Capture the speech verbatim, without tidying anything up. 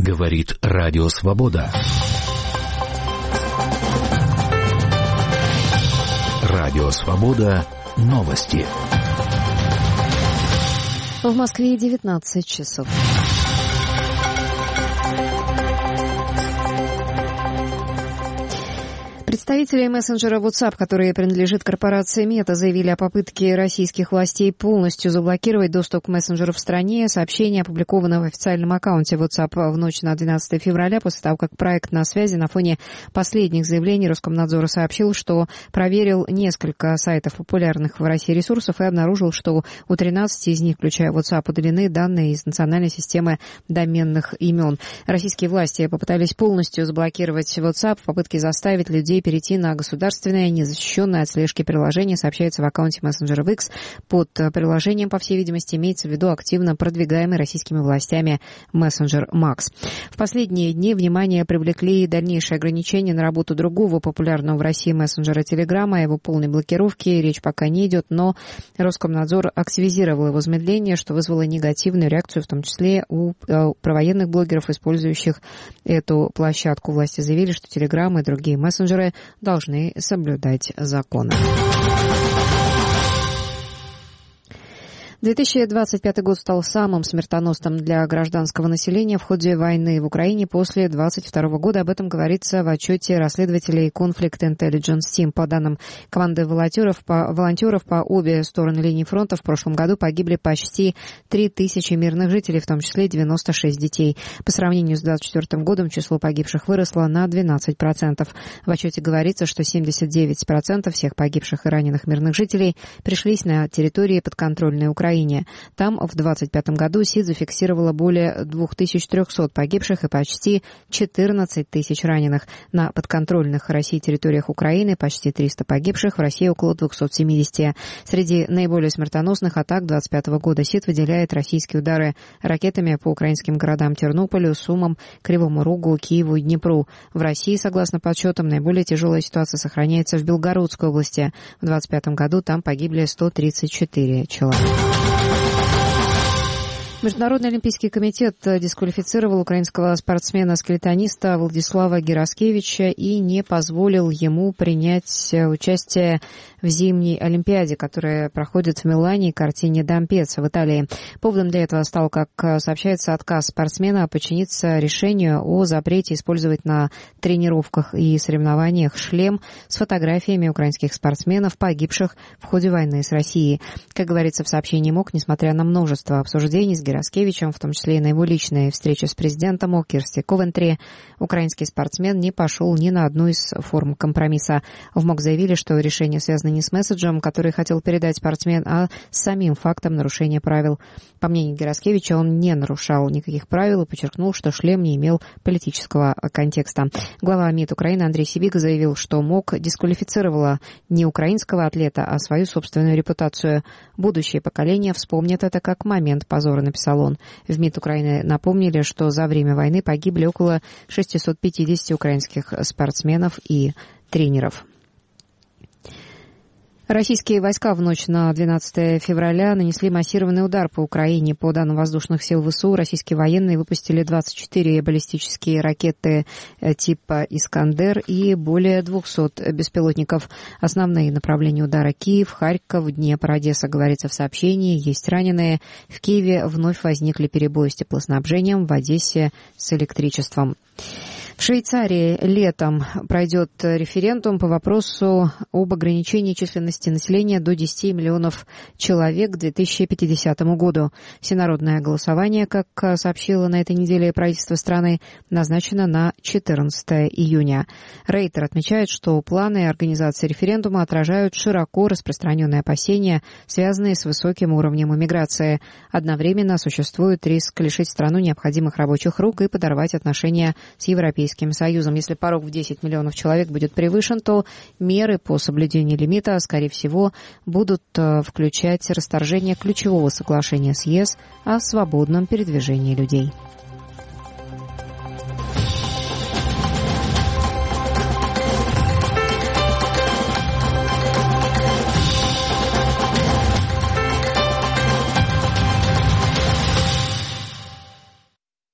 Говорит Радио Свобода. Радио Свобода. Новости. В Москве девятнадцать часов. Представители мессенджера WhatsApp, которые принадлежит корпорации Meta, заявили о попытке российских властей полностью заблокировать доступ к мессенджеру в стране. Сообщение опубликовано в официальном аккаунте WhatsApp в ночь на двенадцатое февраля, после того, как проект на связи на фоне последних заявлений Роскомнадзора сообщил, что проверил несколько сайтов популярных в России ресурсов и обнаружил, что у тринадцати из них, включая WhatsApp, удалены данные из национальной системы доменных имен. Российские власти попытались полностью заблокировать WhatsApp в попытке заставить людей перейти на государственное, незащищенное от слежки приложение, сообщается в аккаунте мессенджера в X. Под приложением, по всей видимости, имеется в виду активно продвигаемый российскими властями мессенджер Макс. В последние дни внимание привлекли дальнейшие ограничения на работу другого популярного в России мессенджера Telegram. О его полной блокировке речь пока не идет, но Роскомнадзор активизировал его замедление, что вызвало негативную реакцию, в том числе у провоенных блогеров, использующих эту площадку. Власти заявили, что Telegram и другие мессенджеры должны соблюдать законы. две тысячи двадцать пятый год стал самым смертоносным для гражданского населения в ходе войны в Украине после двадцать второго года. Об этом говорится в отчете расследователей Conflict Intelligence Team. По данным команды волонтеров по, волонтеров по обе стороны линии фронта, в прошлом году погибли почти три тысячи мирных жителей, в том числе девяносто шесть детей. По сравнению с двадцать четвёртым годом число погибших выросло на двенадцать процентов. В отчете говорится, что семьдесят девять процентов всех погибших и раненых мирных жителей пришлись на территории подконтрольной Украины. Там в двадцать пятом году СИД зафиксировала более две тысячи триста погибших и почти четырнадцать тысяч раненых. На подконтрольных России территориях Украины почти триста погибших, в России около двести семьдесят. Среди наиболее смертоносных атак двадцать пятого года СИД выделяет российские удары ракетами по украинским городам Тернополю, Сумам, Кривому Рогу, Киеву и Днепру. В России, согласно подсчетам, наиболее тяжелая ситуация сохраняется в Белгородской области. В двадцать пятом году там погибли сто тридцать четыре человека. Международный олимпийский комитет дисквалифицировал украинского спортсмена-скелетониста Владислава Гераскевича и не позволил ему принять участие в зимней Олимпиаде, которая проходит в Милане и картине «Дампец» в Италии. Поводом для этого стал, как сообщается, отказ спортсмена подчиниться решению о запрете использовать на тренировках и соревнованиях шлем с фотографиями украинских спортсменов, погибших в ходе войны с Россией. Как говорится в сообщении МОК, несмотря на множество обсуждений с Гераскевичем, в том числе и на его личной встрече с президентом Кирсти Ковентри, украинский спортсмен не пошел ни на одну из форм компромисса. В МОК заявили, что решение связано не с месседжем, который хотел передать спортсмен, а с самим фактом нарушения правил. По мнению Гераскевича, он не нарушал никаких правил и подчеркнул, что шлем не имел политического контекста. Глава МИД Украины Андрей Сибига заявил, что МОК дисквалифицировала не украинского атлета, а свою собственную репутацию. Будущее поколение вспомнит это как момент позора, написал он. В МИД Украины напомнили, что за время войны погибли около шестьсот пятьдесят украинских спортсменов и тренеров. Российские войска в ночь на двенадцатое февраля нанесли массированный удар по Украине. По данным воздушных сил ВСУ, российские военные выпустили двадцать четыре баллистические ракеты типа «Искандер» и более двухсот беспилотников. Основные направления удара — Киев, Харьков, Днепр, Одесса, говорится в сообщении. Есть раненые. В Киеве вновь возникли перебои с теплоснабжением, в Одессе с электричеством. В Швейцарии летом пройдет референдум по вопросу об ограничении численности населения до десяти миллионов человек к две тысячи пятидесятому году. Всенародное голосование, как сообщило на этой неделе правительство страны, назначено на четырнадцатое июня. Рейтер отмечает, что планы организации референдума отражают широко распространенные опасения, связанные с высоким уровнем иммиграции. Одновременно существует риск лишить страну необходимых рабочих рук и подорвать отношения с Европейским Союзом. Если порог в десять миллионов человек будет превышен, то меры по соблюдению лимита, скорее всего, будут включать расторжение ключевого соглашения с ЕС о свободном передвижении людей.